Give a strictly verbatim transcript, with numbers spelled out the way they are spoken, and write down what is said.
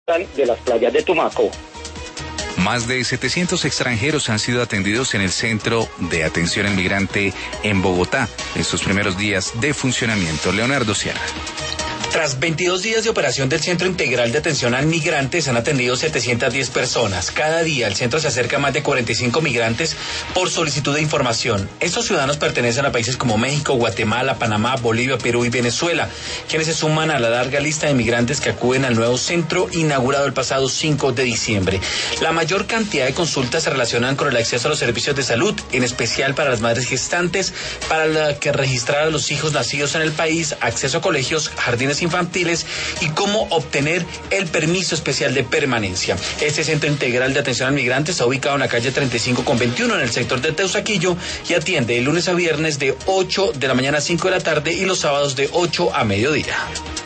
de las playas de Tumaco. Más de setecientos extranjeros han sido atendidos en el Centro de Atención al Migrante en Bogotá en sus primeros días de funcionamiento. Leonardo Sierra. Tras veintidós días de operación del Centro Integral de Atención al Migrante, se han atendido setecientas diez personas. Cada día al centro se acerca más de cuarenta y cinco migrantes por solicitud de información. Estos ciudadanos pertenecen a países como México, Guatemala, Panamá, Bolivia, Perú y Venezuela, quienes se suman a la larga lista de migrantes que acuden al nuevo centro inaugurado el pasado cinco de diciembre. La mayor cantidad de consultas se relacionan con el acceso a los servicios de salud, en especial para las madres gestantes, para la que registrar a los hijos nacidos en el país, acceso a colegios, jardines infantiles y cómo obtener el permiso especial de permanencia. Este Centro Integral de Atención al Migrante está ubicado en la calle treinta y cinco con veintiuno en el sector de Teusaquillo y atiende de lunes a viernes de ocho de la mañana a cinco de la tarde y los sábados de ocho a mediodía.